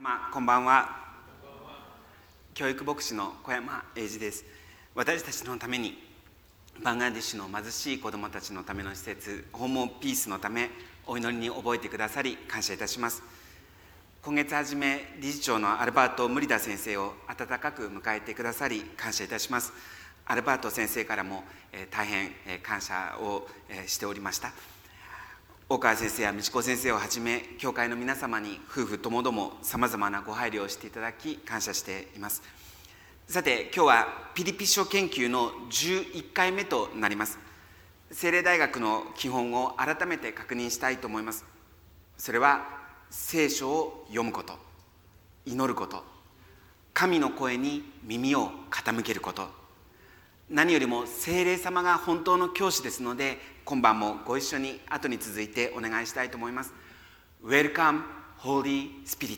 様、こんばんは。教育牧師の小山英二です。私たちのためにバングラデシュの貧しい子どもたちのための施設ホームピースのためお祈りに覚えてくださり感謝いたします。今月初め理事長のアルバート・ムリダ先生を温かく迎えてくださり感謝いたします。アルバート先生からも大変感謝をしておりました。大川先生や道子先生をはじめ教会の皆様に夫婦ともどもさまざまなご配慮をしていただき感謝しています。さて今日はピリピ書研究の11回目となります。聖霊大学の基本を改めて確認したいと思います。それは聖書を読むこと、祈ること、神の声に耳を傾けること、何よりも聖霊様が本当の教師ですので、今晩もご一緒に後に続いてお願いしたいと思います。 Welcome Holy Spirit。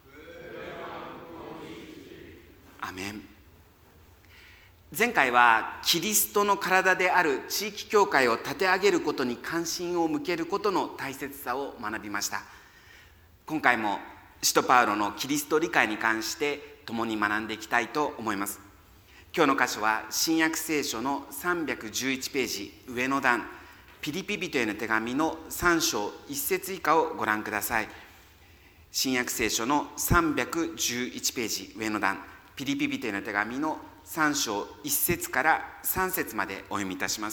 アメン。前回はキリストの体である地域教会を立て上げることに関心を向けることの大切さを学びました。今回も使徒パウロのキリスト理解に関して共に学んでいきたいと思います。今日の箇所は新約聖書の311ページ上の段、ピリピ人への手紙の3章1節以下をご覧ください。新約聖書の311ページ上の段、ピリピ人への手紙の3章1節から3節までお読みいたします。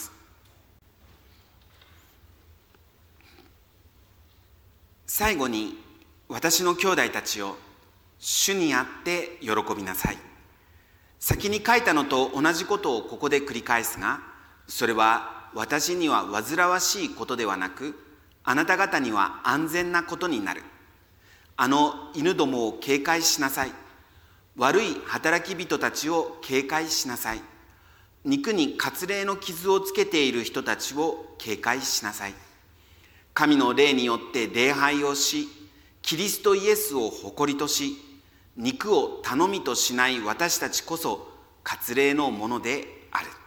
最後に私の兄弟たちを主にあって喜びなさい。先に書いたのと同じことをここで繰り返すが、それは私には煩わしいことではなく、あなた方には安全なことになる。あの犬どもを警戒しなさい。悪い働き人たちを警戒しなさい。肉に割礼の傷をつけている人たちを警戒しなさい。神の霊によって礼拝をし、キリストイエスを誇りとし、肉を頼みとしない私たちこそ割礼のものである。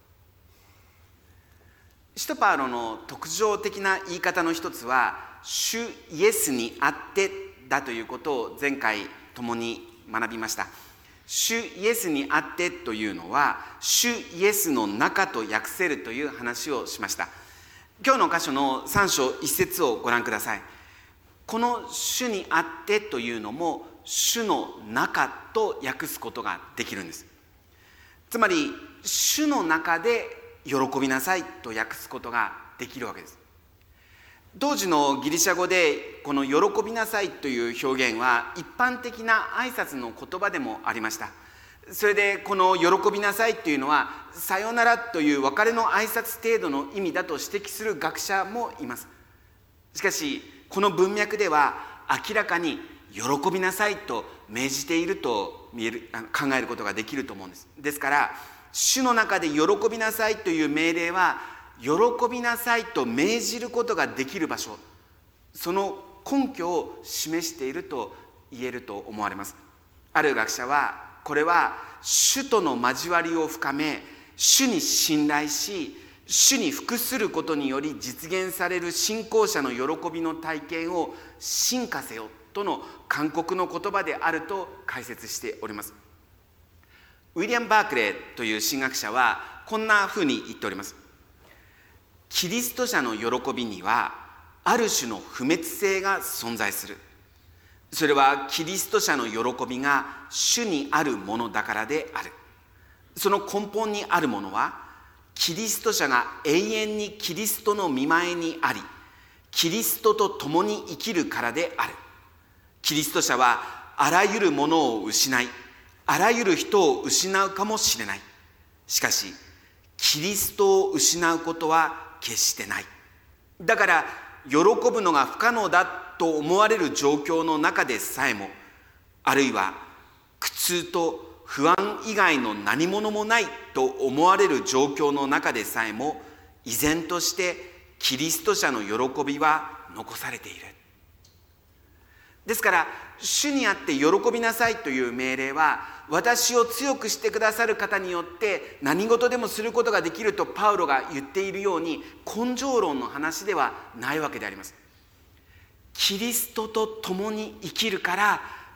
使徒パウロの特徴的な言い方の一つは、主イエスにあってだということを前回共に学びました。主イエスにあってというのは、主イエスの中と訳せるという話をしました。今日の箇所の3章1節をご覧ください。この主にあってというのも、主の中と訳すことができるんです。つまり、主の中で喜びなさいと訳すことができるわけです。当時のギリシャ語でこの喜びなさいという表現は一般的な挨拶の言葉でもありました。それでこの喜びなさいというのはさよならという別れの挨拶程度の意味だと指摘する学者もいます。しかしこの文脈では明らかに喜びなさいと命じていると考えることができると思うんです。ですから主の中で喜びなさいという命令は、喜びなさいと命じることができる場所、その根拠を示していると言えると思われます。ある学者は、これは主との交わりを深め、主に信頼し、主に服することにより実現される信仰者の喜びの体験を進化せよとの勧告の言葉であると解説しております。ウィリアム・バークレーという神学者はこんなふうに言っております。キリスト者の喜びにはある種の不滅性が存在する。それはキリスト者の喜びが主にあるものだからである。その根本にあるものは、キリスト者が永遠にキリストの御前にあり、キリストと共に生きるからである。キリスト者はあらゆるものを失い、あらゆる人を失うかもしれない。しかしキリストを失うことは決してない。だから喜ぶのが不可能だと思われる状況の中でさえも、あるいは苦痛と不安以外の何物もないと思われる状況の中でさえも、依然としてキリスト者の喜びは残されている。ですから主にあって喜びなさいという命令は、私を強くしてくださる方によって何事でもすることができるとパウロが言っているように、根性論の話ではないわけであります。キリストと共に生きるから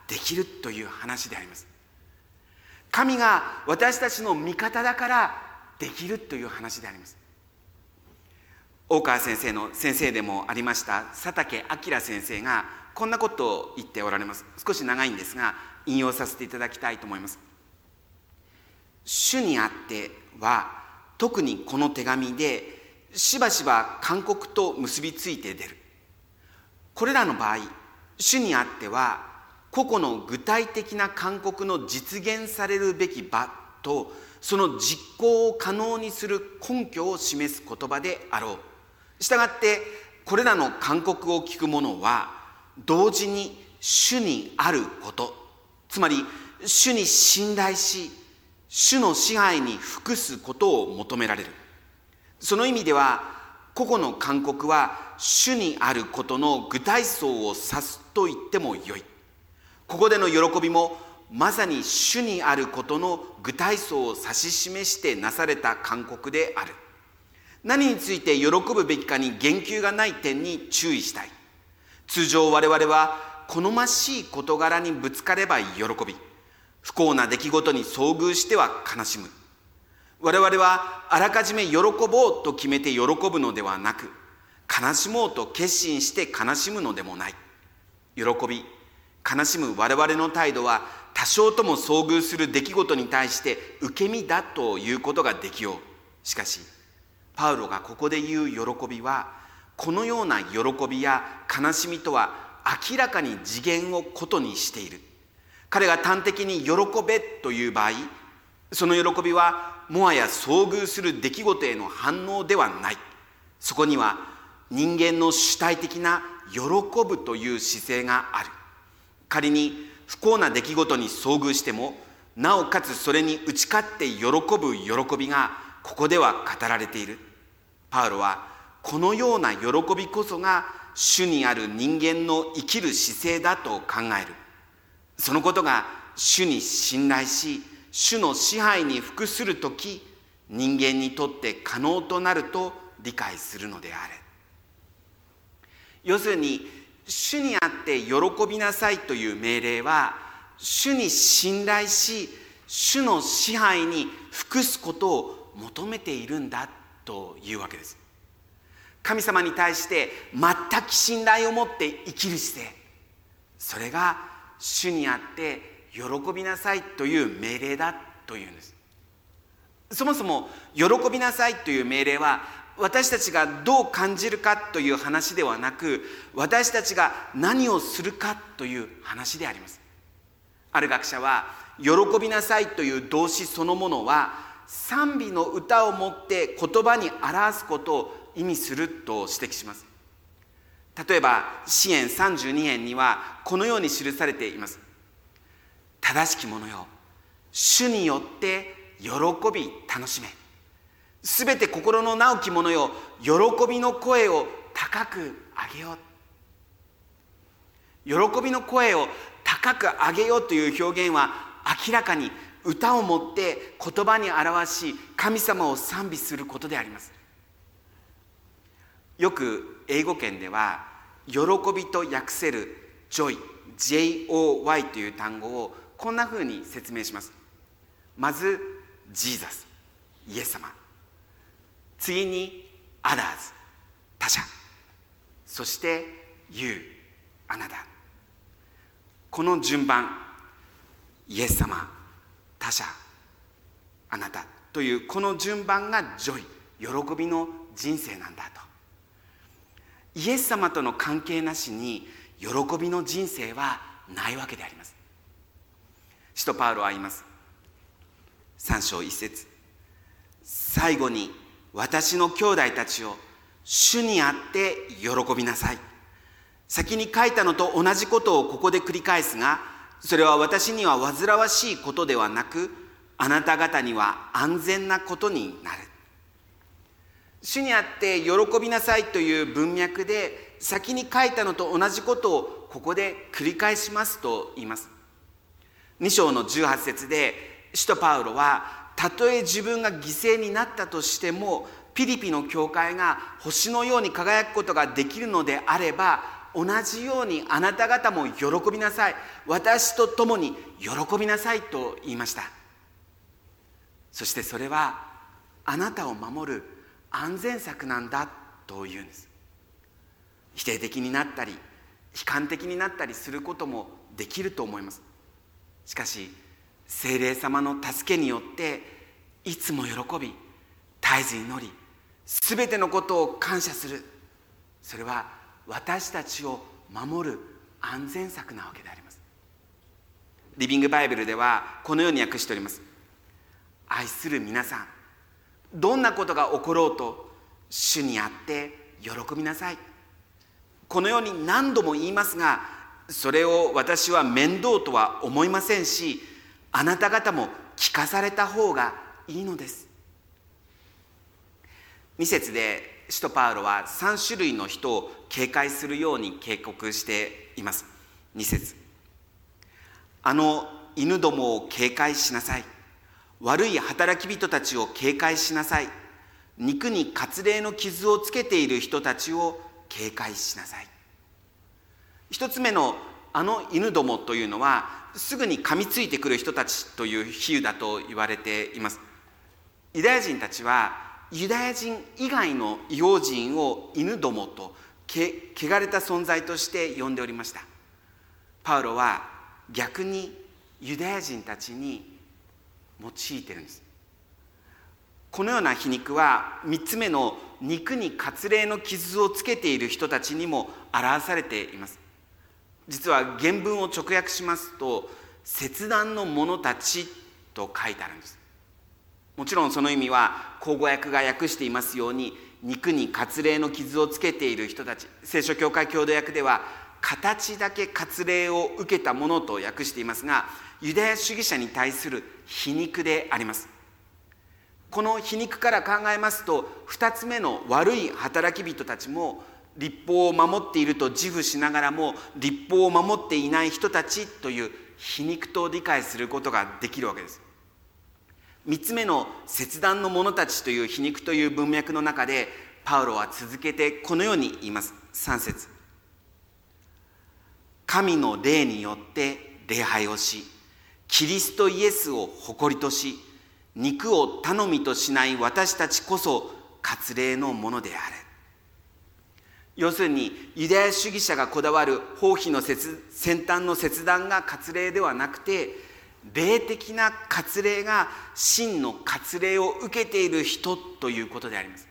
できるという話であります。神が私たちの味方だからできるという話であります。大川先生の先生でもありました佐竹明先生がこんなことを言っておられます。少し長いんですが引用させていただきたいと思います。主にあっては特にこの手紙でしばしば勧告と結びついて出る。これらの場合、主にあっては個々の具体的な勧告の実現されるべき場とその実行を可能にする根拠を示す言葉であろう。したがってこれらの勧告を聞く者は同時に主にあること、つまり主に信頼し主の支配に服すことを求められる。その意味では個々の勧告は主にあることの具体層を指すと言ってもよい。ここでの喜びもまさに主にあることの具体層を指し示してなされた勧告である。何について喜ぶべきかに言及がない点に注意したい。通常我々は好ましい事柄にぶつかれば喜び、不幸な出来事に遭遇しては悲しむ。我々はあらかじめ喜ぼうと決めて喜ぶのではなく、悲しもうと決心して悲しむのでもない。喜び、悲しむ我々の態度は多少とも遭遇する出来事に対して受け身だということができよう。しかしパウロがここで言う喜びはこのような喜びや悲しみとは明らかに次元を異にしている。彼が端的に喜べという場合、その喜びはもはや遭遇する出来事への反応ではない。そこには人間の主体的な喜ぶという姿勢がある。仮に不幸な出来事に遭遇してもなおかつそれに打ち勝って喜ぶ喜びがここでは語られている。パウロはこのような喜びこそが主にある人間の生きる姿勢だと考える。そのことが主に信頼し主の支配に服するとき人間にとって可能となると理解するのである。要するに主にあって喜びなさいという命令は主に信頼し主の支配に服すことを求めているんだというわけです。神様に対して全く信頼を持って生きる姿勢、それが主にあって喜びなさいという命令だというんです。そもそも喜びなさいという命令は私たちがどう感じるかという話ではなく、私たちが何をするかという話であります。ある学者は喜びなさいという動詞そのものは賛美の歌をもって言葉に表すことを意味すると指摘します。例えば詩編32編にはこのように記されています。正しき者よ、主によって喜び楽しめ。すべて心の直き者よ、喜びの声を高く上げよう。喜びの声を高く上げようという表現は明らかに歌をもって言葉に表し神様を賛美することであります。よく英語圏では喜びと訳せる joy、 J-O-Y という単語をこんなふうに説明します。まずジーザス、イエス様、次にアダーズ、他者、そしてユー、あなた。この順番、イエス様、他者、あなたというこの順番がジョイ、喜びの人生なんだと。イエス様との関係なしに喜びの人生はないわけであります。使徒パウロは言います。3章1節、最後に私の兄弟たちを主にあって喜びなさい。先に書いたのと同じことをここで繰り返すが、それは私には煩わしいことではなく、あなた方には安全なことになる。主にあって喜びなさいという文脈で先に書いたのと同じことをここで繰り返しますと言います。2章の18節で使徒パウロは、たとえ自分が犠牲になったとしてもピリピの教会が星のように輝くことができるのであれば、 同じようにあなた方も喜びなさい。私と共に喜びなさいと言いました。そしてそれはあなたを守る安全策なんだと言うんです。否定的になったり悲観的になったりすることもできると思います。しかし聖霊様の助けによっていつも喜び、絶えず祈り、すべてのことを感謝する。それは私たちを守る安全策なわけであります。リビングバイブルではこのように訳しております。愛する皆さん、どんなことが起ころうと主にあって喜びなさい。このように何度も言いますが、それを私は面倒とは思いませんし、あなた方も聞かされた方がいいのです。2節で使徒パウロは3種類の人を警戒するように警告しています。2節、あの犬どもを警戒しなさい。悪い働き人たちを警戒しなさい。肉に割礼の傷をつけている人たちを警戒しなさい。一つ目のあの犬どもというのは、すぐに噛みついてくる人たちという比喩だと言われています。ユダヤ人たちはユダヤ人以外の異邦人を犬どもと汚れた存在として呼んでおりました。パウロは逆にユダヤ人たちに用いているんです。このような皮肉は3つ目の肉に割礼の傷をつけている人たちにも表されています。実は原文を直訳しますと、切断の者たちと書いてあるんです。もちろんその意味は口語訳が訳していますように、肉に割礼の傷をつけている人たち、聖書教会共同訳では形だけ割礼を受けたものと訳していますが、ユダヤ主義者に対する皮肉であります。この皮肉から考えますと、2つ目の悪い働き人たちも律法を守っていると自負しながらも律法を守っていない人たちという皮肉と理解することができるわけです。3つ目の切断の者たちという皮肉という文脈の中で、パウロは続けてこのように言います。3節、神の霊によって礼拝をし、キリストイエスを誇りとし、肉を頼みとしない私たちこそ割礼のものである。要するにユダヤ主義者がこだわる包皮の先端の切断が割礼ではなくて、霊的な割礼が真の割礼を受けている人ということであります。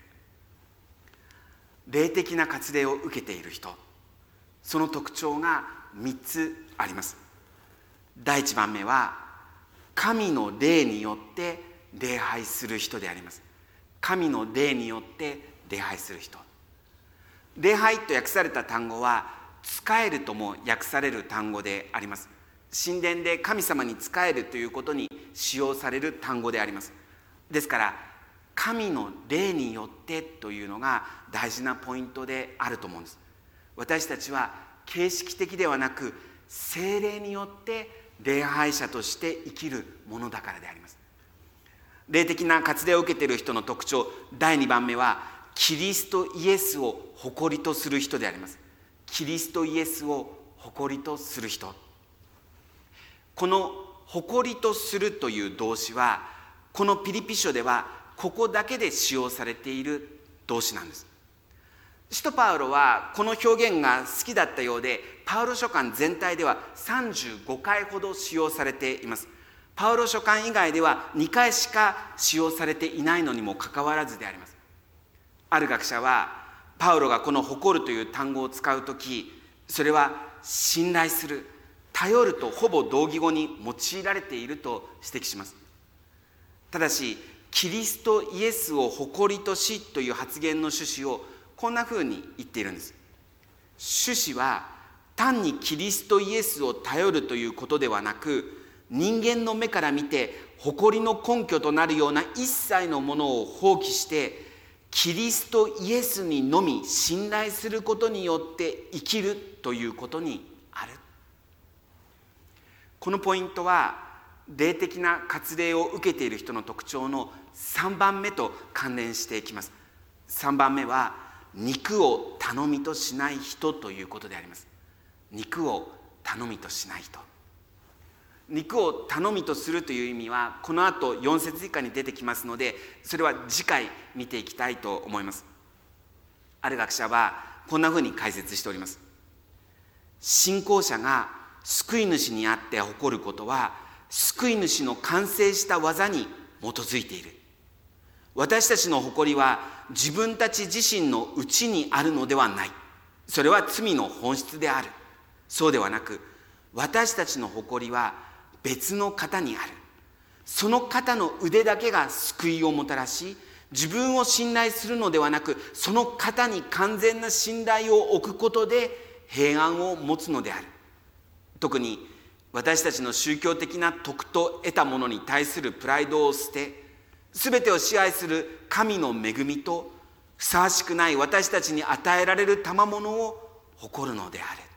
霊的な割礼を受けている人、その特徴が3つあります。第1番目は神の霊によって礼拝する人であります。神の霊によって礼拝する人。礼拝と訳された単語は仕えるとも訳される単語であります。神殿で神様に仕えるということに使用される単語であります。ですから神の霊によってというのが大事なポイントであると思うんです。私たちは形式的ではなく聖霊によって礼拝者として生きるものだからであります。霊的な割礼を受けている人の特徴、第2番目はキリストイエスを誇りとする人であります。キリストイエスを誇りとする人。この誇りとするという動詞は、このピリピ書ではここだけで使用されている動詞なんです。使徒パウロはこの表現が好きだったようで、パウロ書簡全体では35回ほど使用されています。パウロ書簡以外では2回しか使用されていないのにもかかわらずであります。ある学者はパウロがこの誇るという単語を使うとき、それは信頼する、頼るとほぼ同義語に用いられていると指摘します。ただしキリストイエスを誇りとしという発言の趣旨をこんなふうに言っているんです。趣旨は単にキリストイエスを頼るということではなく、人間の目から見て誇りの根拠となるような一切のものを放棄して、キリストイエスにのみ信頼することによって生きるということにある。このポイントは霊的な割礼を受けている人の特徴の3番目と関連していきます。3番目は肉を頼みとしない人ということであります。肉を頼みとしない人。肉を頼みとするという意味はこの後4節以下に出てきますので、それは次回見ていきたいと思います。ある学者はこんなふうに解説しております。信仰者が救い主にあって誇ることは、救い主の完成した技に基づいている。私たちの誇りは自分たち自身の内にあるのではない。それは罪の本質である。そうではなく、私たちの誇りは別の方にある。その方の腕だけが救いをもたらし、自分を信頼するのではなく、その方に完全な信頼を置くことで平安を持つのである。特に私たちの宗教的な徳と得たものに対するプライドを捨て、すべてを支配する神の恵みとふさわしくない私たちに与えられる賜物を誇るのである。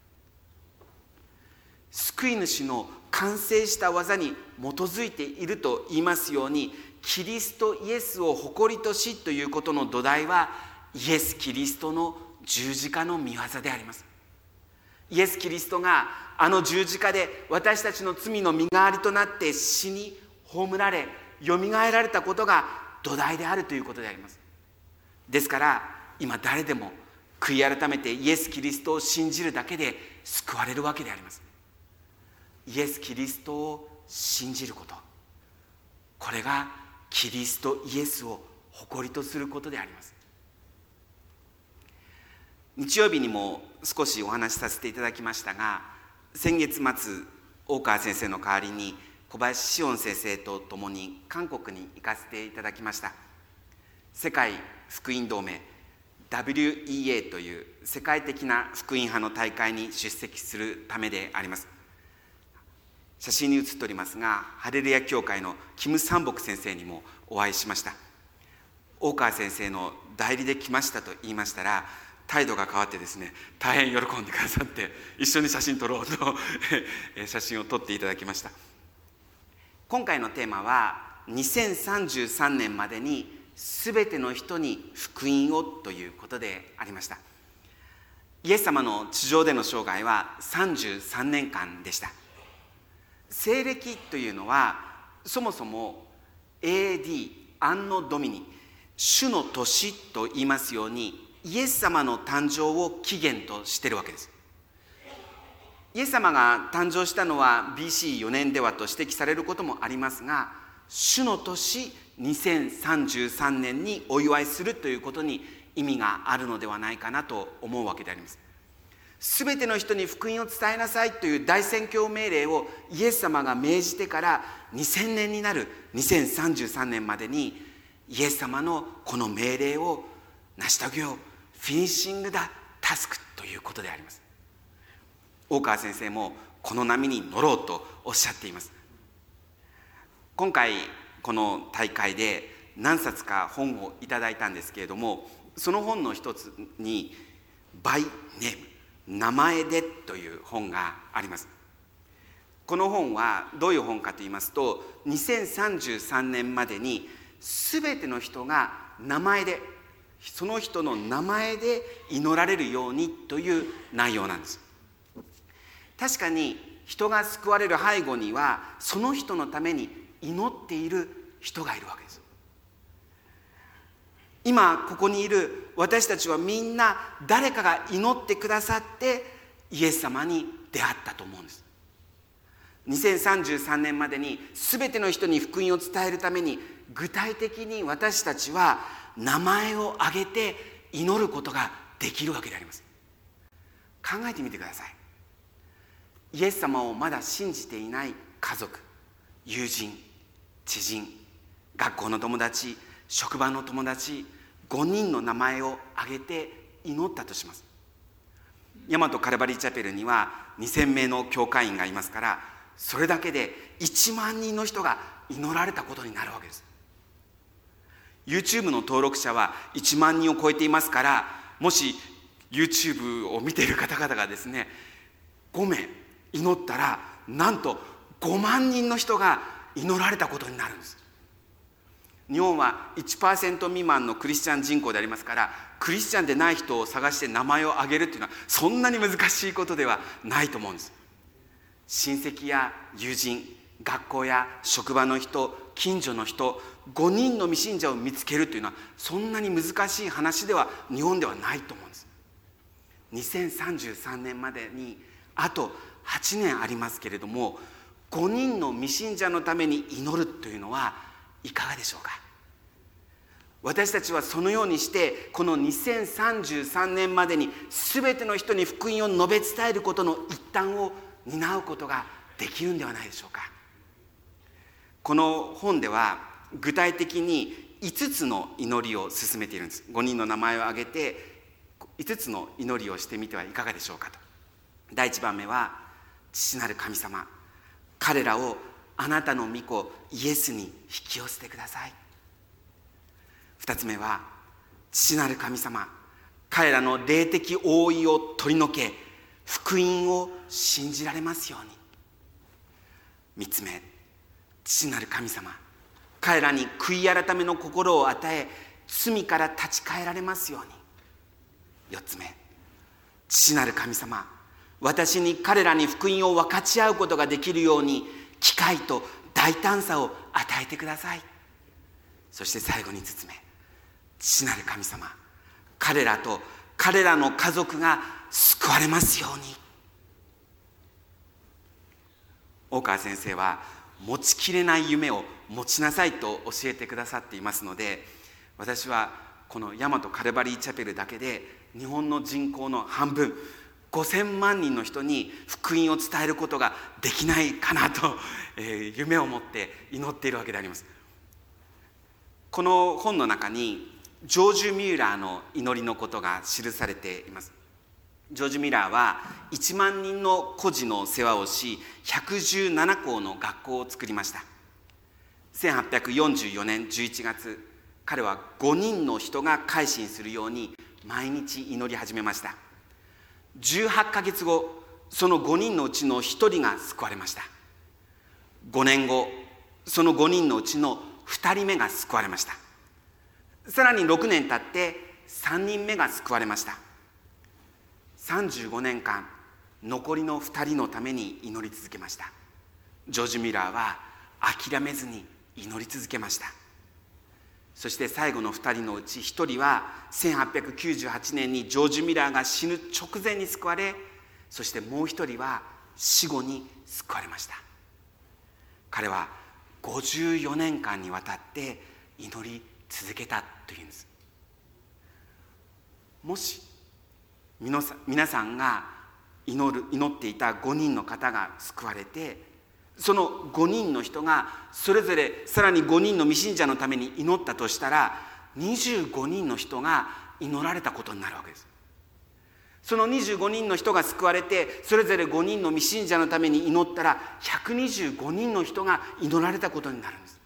救い主の完成した技に基づいていると言いますように、キリストイエスを誇りとしということの土台はイエス・キリストの十字架の御業であります。イエス・キリストがあの十字架で私たちの罪の身代わりとなって死に葬られよみがえられたことが土台であるということであります。ですから今誰でも悔い改めてイエス・キリストを信じるだけで救われるわけであります。イエス・キリストを信じること、これがキリストイエスを誇りとすることであります。日曜日にも少しお話しさせていただきましたが、先月末大川先生の代わりに小林志音先生と共に韓国に行かせていただきました。世界福音同盟 WEA という世界的な福音派の大会に出席するためであります。写真に写っておりますが、ハレルヤ教会のキム・サンボク先生にもお会いしました。大川先生の代理で来ましたと言いましたら、態度が変わってですね、大変喜んでくださって、一緒に写真撮ろうと写真を撮っていただきました。今回のテーマは2033年までに全ての人に福音をということでありました。イエス様の地上での生涯は33年間でした。西暦というのはそもそも AD アンノドミニ、主の年と言いますように、イエス様の誕生を起源としているわけです。イエス様が誕生したのは BC4 年ではと指摘されることもありますが、主の年2033年にお祝いするということに意味があるのではないかなと思うわけであります。すべての人に福音を伝えなさいという大宣教命令をイエス様が命じてから2000年になる2033年までに、イエス様のこの命令を成し遂げよう、フィニッシングだタスクということであります。大川先生もこの波に乗ろうとおっしゃっています。今回この大会で何冊か本をいただいたんですけれども、その本の一つにバイネーム、名前でという本があります。この本はどういう本かと言いますと、2033年までに全ての人が名前で、その人の名前で祈られるようにという内容なんです。確かに人が救われる背後にはその人のために祈っている人がいるわけです。今ここにいる私たちはみんな誰かが祈ってくださってイエス様に出会ったと思うんです。2033年までに全ての人に福音を伝えるために、具体的に私たちは名前を挙げて祈ることができるわけであります。考えてみてください。イエス様をまだ信じていない家族、友人、知人、学校の友達、職場の友達、5人の名前を挙げて祈ったとします。大和カルバリーチャペルには2000名の教会員がいますから、それだけで1万人の人が祈られたことになるわけです。 YouTube の登録者は1万人を超えていますから、もし YouTube を見ている方々がですね5名祈ったら、なんと5万人の人が祈られたことになるんです。日本は 1% 未満のクリスチャン人口でありますから、 クリスチャンでない人を探して名前を挙げるっていうのはそんなに難しいことではないと思うんです。親戚や友人、学校や職場の人、近所の人、5人の未信者を見つけるというのはそんなに難しい話では日本ではないと思うんです。2033年までにあと8年ありますけれども、5人の未信者のために祈るというのはいかがでしょうか。私たちはそのようにしてこの2033年までに全ての人に福音を述べ伝えることの一端を担うことができるんではないでしょうか。この本では具体的に5つの祈りを進めているんです。5人の名前を挙げて5つの祈りをしてみてはいかがでしょうかと。第1番目は、父なる神様、彼らをあなたの御子イエスに引き寄せてください。2つ目は、父なる神様、彼らの霊的覆いを取り除け、福音を信じられますように。3つ目、父なる神様、彼らに悔い改めの心を与え、罪から立ち返られますように。4つ目、父なる神様、私に彼らに福音を分かち合うことができるように機会と大胆さを与えてください。そして最後に5つ目、父なる神様、彼らと彼らの家族が救われますように。大川先生は持ちきれない夢を持ちなさいと教えてくださっていますので、私はこの大和カルバリーチャペルだけで日本の人口の半分、5000万人の人に福音を伝えることができないかなと、夢を持って祈っているわけであります。この本の中にジョージ・ミューラーの祈りのことが記されています。ジョージ・ミューラーは1万人の孤児の世話をし、117校の学校を作りました。1844年11月、彼は5人の人が改心するように毎日祈り始めました。18ヶ月後、その5人のうちの1人が救われました。5年後、その5人のうちの2人目が救われました。さらに6年経って3人目が救われました。35年間、残りの2人のために祈り続けました。ジョージ・ミラーは諦めずに祈り続けました。そして最後の2人のうち1人は1898年にジョージ・ミラーが死ぬ直前に救われ、そしてもう1人は死後に救われました。彼は54年間にわたって祈り続けたというんです。もし皆さんが祈っていた5人の方が救われて、その5人の人がそれぞれさらに5人の未信者のために祈ったとしたら、25人の人が祈られたことになるわけです。その25人の人が救われて、それぞれ5人の未信者のために祈ったら、125人の人が祈られたことになるんです。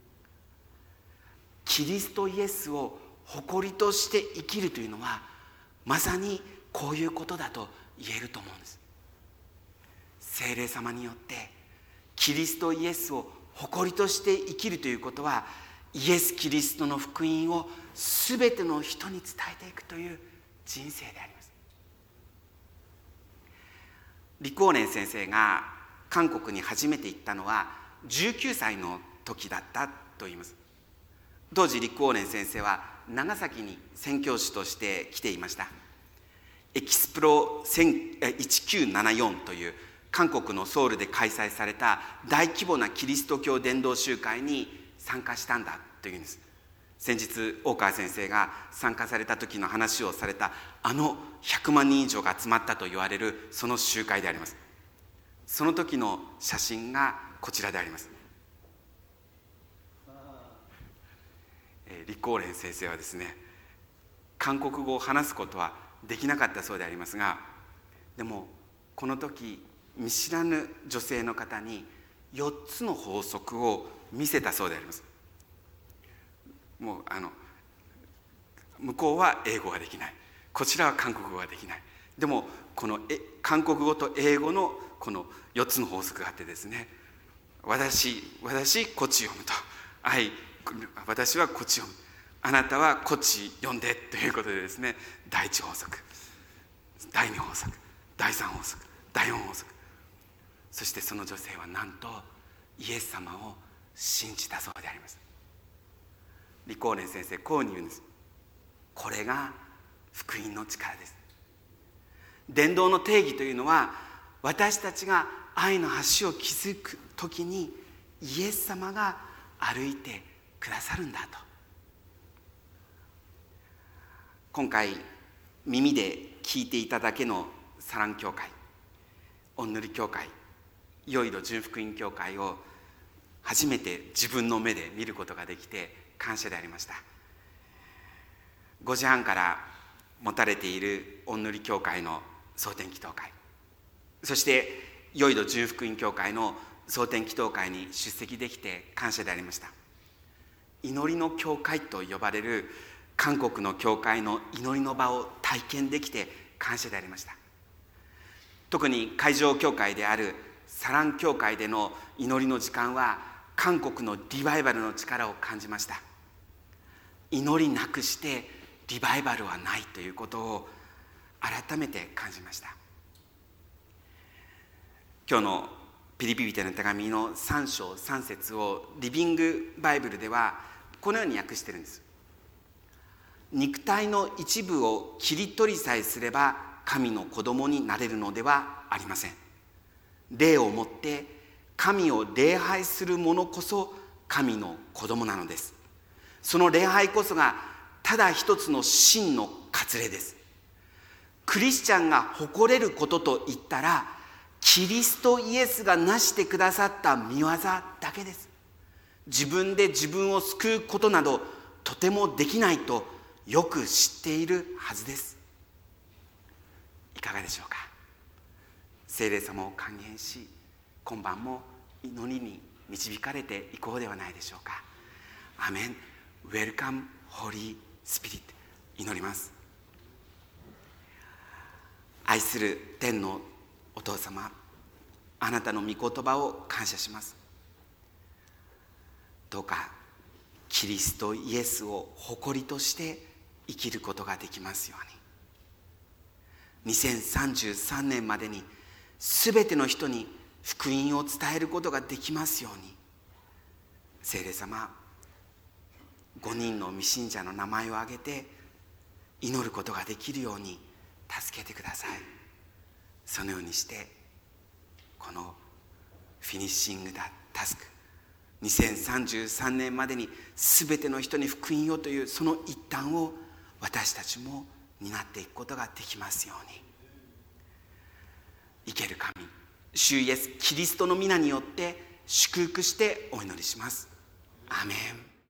キリストイエスを誇りとして生きるというのは、まさにこういうことだと言えると思うんです。聖霊様によってキリストイエスを誇りとして生きるということは、イエス・キリストの福音をすべての人に伝えていくという人生であります。李光年先生が韓国に初めて行ったのは19歳の時だったと言います。当時李光年先生は長崎に宣教師として来ていました。エキスプロ1974という韓国のソウルで開催された大規模なキリスト教伝道集会に参加したんだというんです。先日大川先生が参加された時の話をされた100万人以上が集まったと言われるその集会であります。その時の写真がこちらであります。李光蓮先生はですね、韓国語を話すことはできなかったそうでありますが、でもこの時見知らぬ女性の方に4つの法則を見せたそうであります。もう向こうは英語ができない、こちらは韓国語ができない。でもこの韓国語と英語のこの4つの法則があってですね、私こっち読むと、私はこっち読む、 あなたはこっち読んでということでですね、第一法則、第二法則、第三法則、第四法則、そしてその女性はなんとイエス様を信じたそうであります。李光蓮先生、こうに言うんです。これが福音の力です。伝道の定義というのは、私たちが愛の橋を築くときにイエス様が歩いてくださるんだと。今回耳で聞いていただけのサラン教会、おんぬり教会、ヨイド純福音教会を初めて自分の目で見ることができて感謝でありました。5時半から持たれているおんぬり教会の蒼天祈祷会、そしてヨイド純福音教会の蒼天祈祷会に出席できて感謝でありました。祈りの教会と呼ばれる韓国の教会の祈りの場を体験できて感謝でありました。特に会場教会であるサラン教会での祈りの時間は韓国のリバイバルの力を感じました。祈りなくしてリバイバルはないということを改めて感じました。今日のピリピリテの手紙の3章3節をリビングバイブルではこのように訳しているんです。肉体の一部を切り取りさえすれば神の子供になれるのではありません。霊をもって神を礼拝する者こそ神の子供なのです。その礼拝こそがただ一つの真の割礼です。クリスチャンが誇れることといったら、キリストイエスがなしてくださった御業だけです。自分で自分を救うことなどとてもできないとよく知っているはずです。いかがでしょうか。聖霊様を歓迎し、今晩も祈りに導かれていこうではないでしょうか。アメン。Welcome Holy Spirit。 祈ります。愛する天のお父様、あなたの御言葉を感謝します。どうかキリストイエスを誇りとして生きることができますように。2033年までに全ての人に福音を伝えることができますように。聖霊様、5人の未信者の名前を挙げて祈ることができるように助けてください。そのようにしてこのフィニッシングだタスク、2033年までに全ての人に福音をというその一端を私たちも担っていくことができますように。生ける神主イエスキリストの皆によって祝福してお祈りします。アーメン。